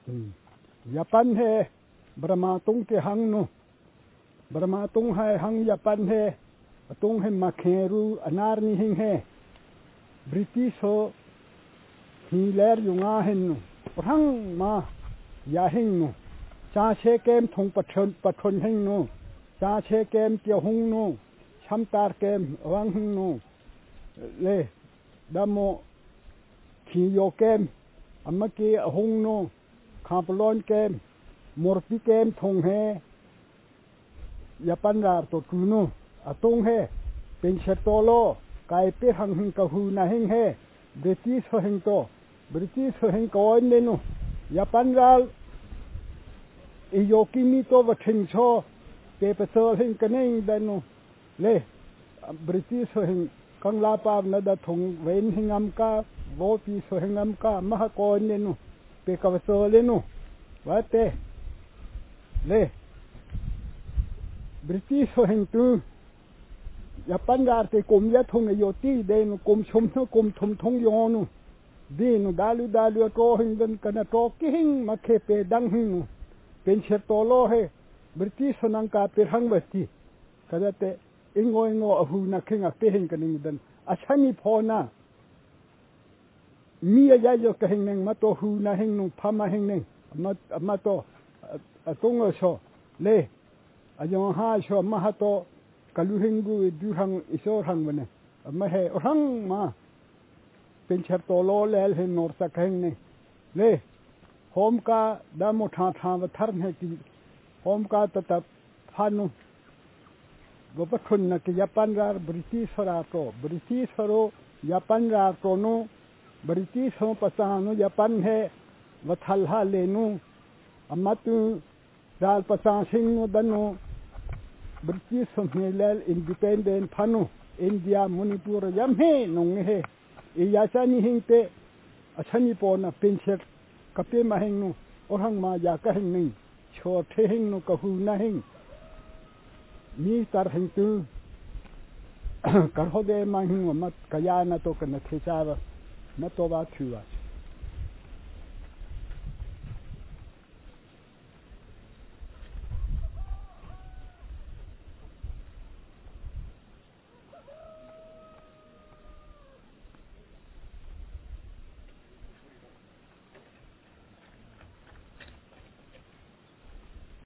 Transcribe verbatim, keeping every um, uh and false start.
Japan he Brahma tung ke hang no Brahma tung hai hang Japan he tung he makheru anar ni hing he British ho hi ler yunga hen no hang ma ya hing no cha che kem thong pathon pathon hing no cha che kem tia hung no cham tar kem wang hing no le damo khi yo kem amaki hung no khapolon kem morpi kem thong he Japan rar to kuno atong he pen chetolo kai pe hang hing ka hu na hing he British ho hing to British ho hing ko ne no Japan ral i yo kimi to va thing cho pe pe so hing ka ning da no le British ho hing kang la pa na da thong wen hing am ka wo pi so hing am ka ma ko ne no pe ka so le no wa te le British ho hing tu Japan gar te kum ya thong yo ti de no kum chum no kum thum thong yo no di no dalu dalu to hing den kana to ki hing ma khe pe dang hing no pen che to lo he British nang ka pe hang wa ti kada te ingo ingo a hu na khinga pe hing ka ning den a chani pho na mi ya yo ka hing neng ma to hu na hing no pha ma hing neng ma ma to a tong so le a yo ha so ma ha to kalu hingu du hang iso hang bane ma he hang ma pen che to lo le he nor sa kheng ne le hom ka da mo tha tha wa thar ne ki hom ka ta ta phanu go pa khun na ki Japan ra British ra to British ro Japan ra to no British ho pa sa no Japan he wa thal ha le no amatu dal pa sa sing no dan no British ho me independent phanu India Manipur yam he nong he e ya cha ni hing te a chani po na pincher ka pe ma hing no or hang ma ya ka hing ning cho the hing no ka hu na hing mi tar hing tu kar ho de ma hing ma ka ya na to ka na the cha ba na to ba thu wa